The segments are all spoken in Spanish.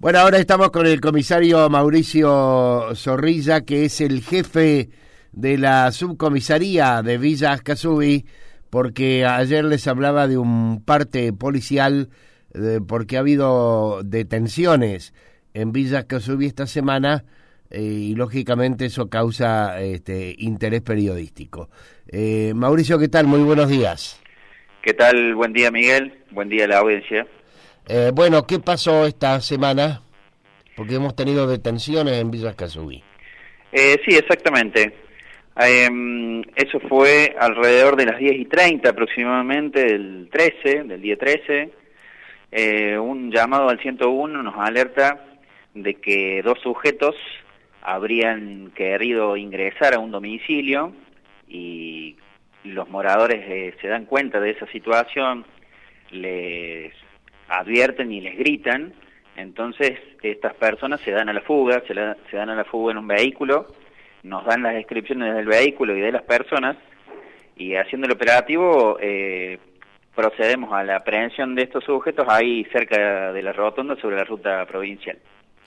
Bueno, ahora estamos con el comisario Mauricio Zorrilla, que es el jefe de la subcomisaría de Villa Ascasubi, porque ayer les hablaba de un parte policial, porque ha habido detenciones en Villa Ascasubi esta semana, y lógicamente eso causa interés periodístico. Mauricio, ¿qué tal? Muy buenos días. ¿Qué tal? Buen día, Miguel. Buen día a la audiencia. Bueno, ¿qué pasó esta semana? Porque hemos tenido detenciones en Villa Ascasubi. Sí, exactamente. Eso fue alrededor de las 10:30 aproximadamente del día 13. Un llamado al 101 nos alerta de que dos sujetos habrían querido ingresar a un domicilio y los moradores se dan cuenta de esa situación, les advierten y les gritan. Entonces estas personas se dan a la fuga, se dan a la fuga en un vehículo, nos dan las descripciones del vehículo y de las personas, y haciendo el operativo procedemos a la aprehensión de estos sujetos ahí cerca de la rotonda sobre la ruta provincial.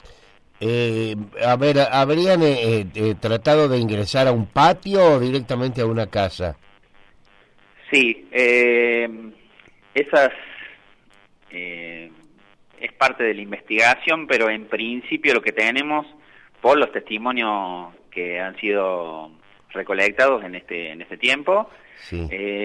¿Habrían tratado de ingresar a un patio o directamente a una casa? Sí, esas es parte de la investigación, pero en principio lo que tenemos, por los testimonios que han sido recolectados en este tiempo, sí.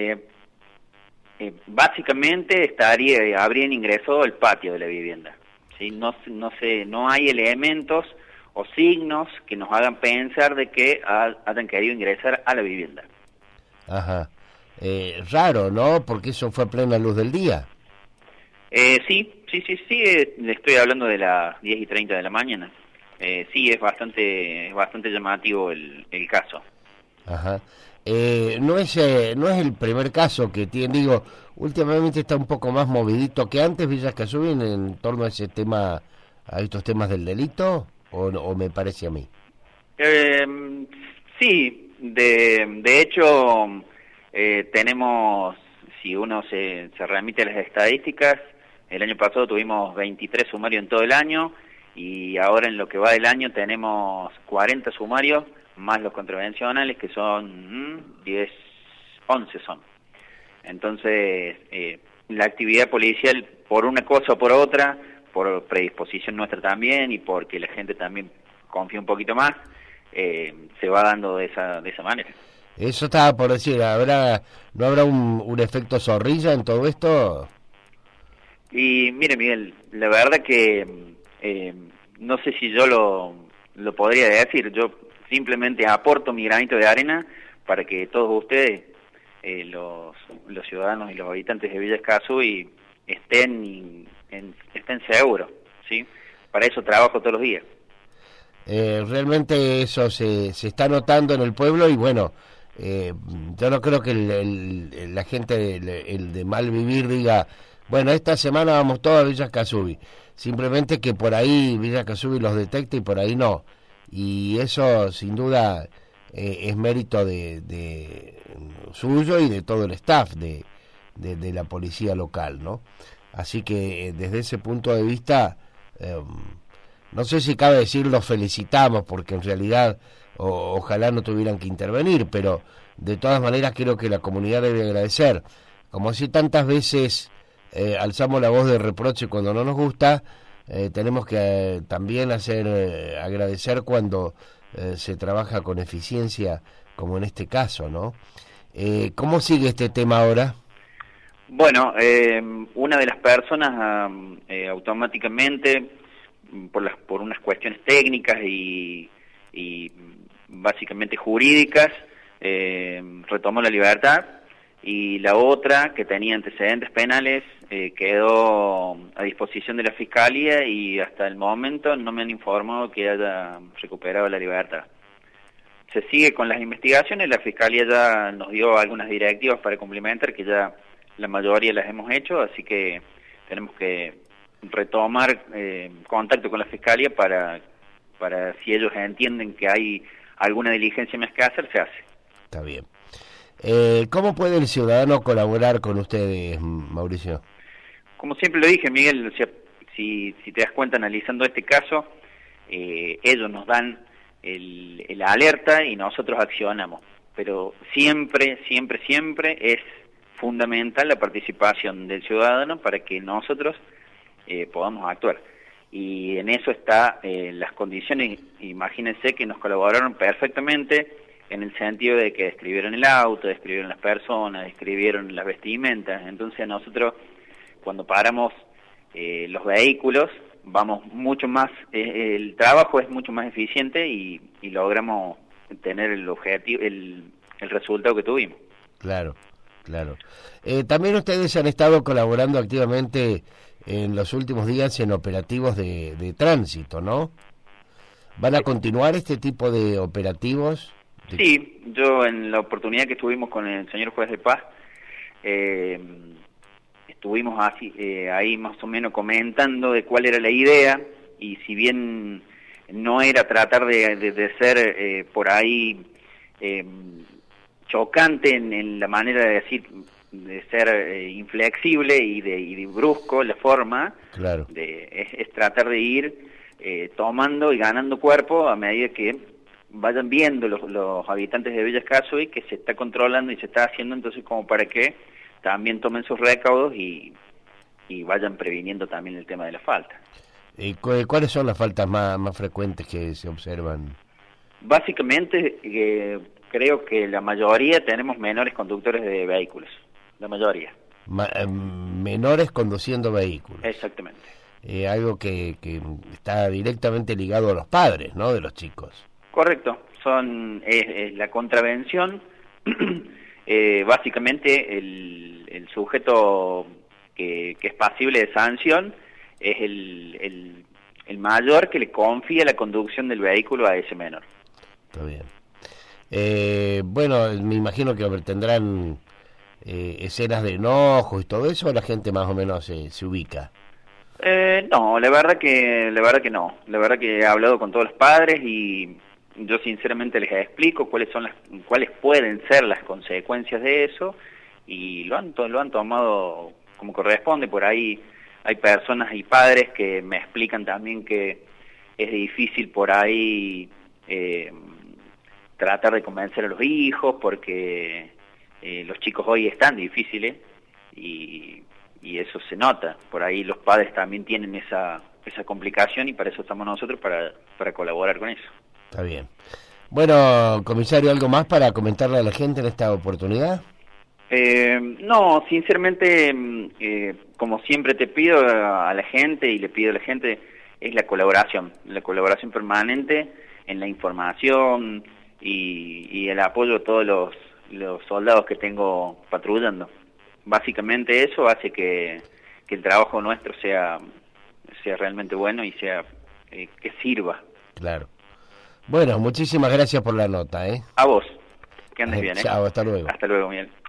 Básicamente habrían ingresado al patio de la vivienda. ¿Sí? No hay elementos o signos que nos hagan pensar de que hayan querido ingresar a la vivienda. Ajá. Raro, ¿no? Porque eso fue a plena luz del día. Sí, le estoy hablando de las 10:30 de la mañana. Sí, es bastante llamativo el caso. Ajá. No es el primer caso que tiene, digo, últimamente está un poco más movidito que antes Villa Ascasubi en torno a ese tema, a estos temas del delito, o me parece a mí. Sí, de hecho, tenemos, si uno se remite a las estadísticas, el año pasado tuvimos 23 sumarios en todo el año, y ahora en lo que va del año tenemos 40 sumarios, más los contravencionales, que son 11 son. Entonces, la actividad policial, por una cosa o por otra, por predisposición nuestra también, y porque la gente también confía un poquito más, se va dando de esa manera. Eso estaba por decir, ¿no habrá un efecto Zorrilla en todo esto? Y mire, Miguel, la verdad que no sé si yo lo podría decir. Yo simplemente aporto mi granito de arena para que todos ustedes, los ciudadanos y los habitantes de Villa Ascasubi, estén seguros, ¿sí? Para eso trabajo todos los días. Realmente eso se está notando en el pueblo, y bueno, yo no creo que la gente, el de mal vivir, diga, bueno, esta semana vamos todos a Villa Ascasubi. Simplemente que por ahí Villa Ascasubi los detecta y por ahí no. Y eso sin duda es mérito de suyo y de todo el staff de la policía local, ¿no? Así que desde ese punto de vista, no sé si cabe decir los felicitamos, porque en realidad ojalá no tuvieran que intervenir, pero de todas maneras creo que la comunidad debe agradecer. Como si tantas veces alzamos la voz de reproche cuando no nos gusta, tenemos que también agradecer cuando se trabaja con eficiencia, como en este caso, ¿no? ¿Cómo sigue este tema ahora? Bueno, una de las personas automáticamente, por unas cuestiones técnicas y básicamente jurídicas, retomó la libertad, y la otra, que tenía antecedentes penales, quedó a disposición de la Fiscalía, y hasta el momento no me han informado que haya recuperado la libertad. Se sigue con las investigaciones, la Fiscalía ya nos dio algunas directivas para complementar, que ya la mayoría las hemos hecho, así que tenemos que retomar contacto con la Fiscalía para si ellos entienden que hay alguna diligencia más que hacer, se hace. Está bien. ¿Cómo puede el ciudadano colaborar con ustedes, Mauricio? Como siempre lo dije, Miguel, si te das cuenta analizando este caso, ellos nos dan la alerta y nosotros accionamos, pero siempre es fundamental la participación del ciudadano para que nosotros podamos actuar. Y en eso está las condiciones. Imagínense que nos colaboraron perfectamente en el sentido de que describieron el auto, describieron las personas, describieron las vestimentas. Entonces nosotros, cuando paramos los vehículos, vamos mucho más, el trabajo es mucho más eficiente y logramos tener el objetivo, el resultado que tuvimos. Claro, claro. También ustedes han estado colaborando activamente en los últimos días en operativos de tránsito, ¿no? ¿Van a continuar este tipo de operativos? Sí, yo en la oportunidad que estuvimos con el señor juez de paz, estuvimos así, ahí más o menos comentando de cuál era la idea, y si bien no era tratar de ser por ahí chocante en la manera de decir, de ser inflexible y de brusco la forma, claro, es tratar de ir tomando y ganando cuerpo a medida que vayan viendo los habitantes de Villa Escazú que se está controlando y se está haciendo, entonces como para que también tomen sus recaudos y vayan previniendo también el tema de la falta. ¿Cuáles son las faltas más frecuentes que se observan? Básicamente creo que la mayoría tenemos menores conductores de vehículos, la mayoría. Menores conduciendo vehículos. Exactamente. Algo que está directamente ligado a los padres, ¿no?, de los chicos. Correcto, es la contravención. Básicamente el sujeto que es pasible de sanción es el mayor que le confía la conducción del vehículo a ese menor. Está bien. Bueno, me imagino que tendrán escenas de enojo y todo eso, ¿o la gente más o menos se ubica? No, la verdad que no. La verdad que he hablado con todos los padres y yo sinceramente les explico cuáles pueden ser las consecuencias de eso, y lo han tomado como corresponde. Por ahí hay personas y padres que me explican también que es difícil por ahí tratar de convencer a los hijos porque los chicos hoy están difíciles y eso se nota. Por ahí los padres también tienen esa complicación y para eso estamos nosotros, para colaborar con eso. Está bien. Bueno, comisario, ¿algo más para comentarle a la gente en esta oportunidad? No, sinceramente, como siempre te pido a la gente y le pido a la gente, es la colaboración permanente en la información y el apoyo a todos los soldados que tengo patrullando. Básicamente eso hace que el trabajo nuestro sea realmente bueno y sea que sirva. Claro. Bueno, muchísimas gracias por la nota, ¿eh? A vos, que andes bien, ¿eh? Chao, hasta luego. Hasta luego, Miguel.